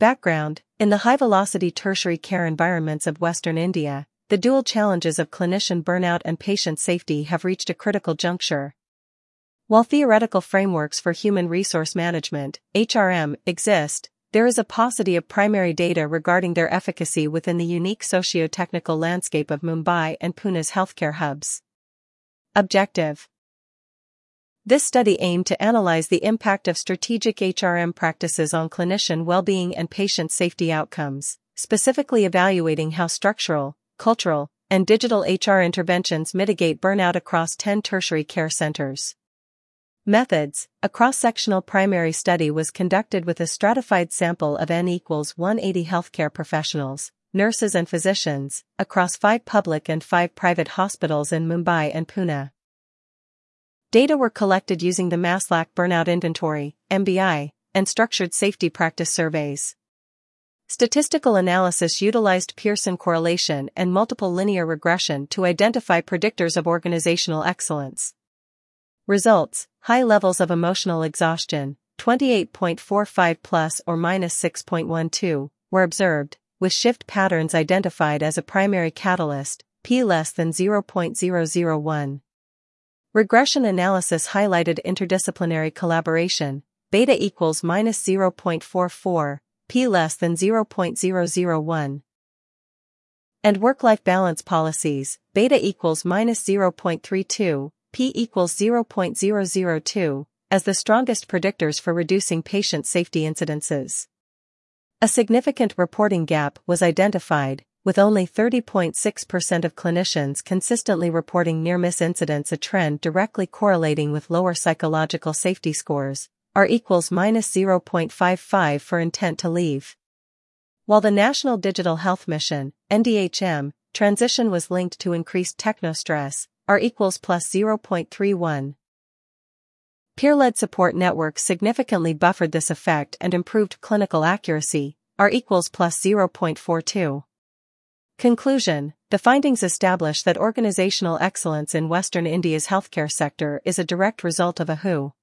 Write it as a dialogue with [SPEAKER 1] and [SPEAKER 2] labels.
[SPEAKER 1] Background: in the high-velocity tertiary care environments of Western India, the dual challenges of clinician burnout and patient safety have reached a critical juncture. While theoretical frameworks for human resource management, HRM, exist, there is a paucity of primary data regarding their efficacy within the unique socio-technical landscape of Mumbai and Pune's healthcare hubs. Objective: this study aimed to analyze the impact of strategic HRM practices on clinician well-being and patient safety outcomes, specifically evaluating how structural, cultural, and digital HR interventions mitigate burnout across 10 tertiary care centers. Methods: a cross-sectional primary study was conducted with a stratified sample of N equals 180 healthcare professionals, nurses and physicians, across 5 public and 5 private hospitals in Mumbai and Pune. Data were collected using the Maslach Burnout Inventory, MBI, and structured safety practice surveys. Statistical analysis utilized Pearson correlation and multiple linear regression to identify predictors of organizational excellence. Results: high levels of emotional exhaustion, 28.45 plus or minus 6.12, were observed, with shift patterns identified as a primary catalyst, p less than 0.001. Regression analysis highlighted interdisciplinary collaboration, beta equals minus 0.44, p less than 0.001. And work-life balance policies, beta equals minus 0.32, p equals 0.002, as the strongest predictors for reducing patient safety incidences. A significant reporting gap was identified, with only 30.6% of clinicians consistently reporting near-miss incidents, a trend directly correlating with lower psychological safety scores, R equals minus 0.55 for intent to leave. While the National Digital Health Mission, NDHM, transition was linked to increased technostress, R equals plus 0.31. Peer-led support networks significantly buffered this effect and improved clinical accuracy, R equals plus 0.42. Conclusion: the findings establish that organizational excellence in Western India's healthcare sector is a direct result of a WHO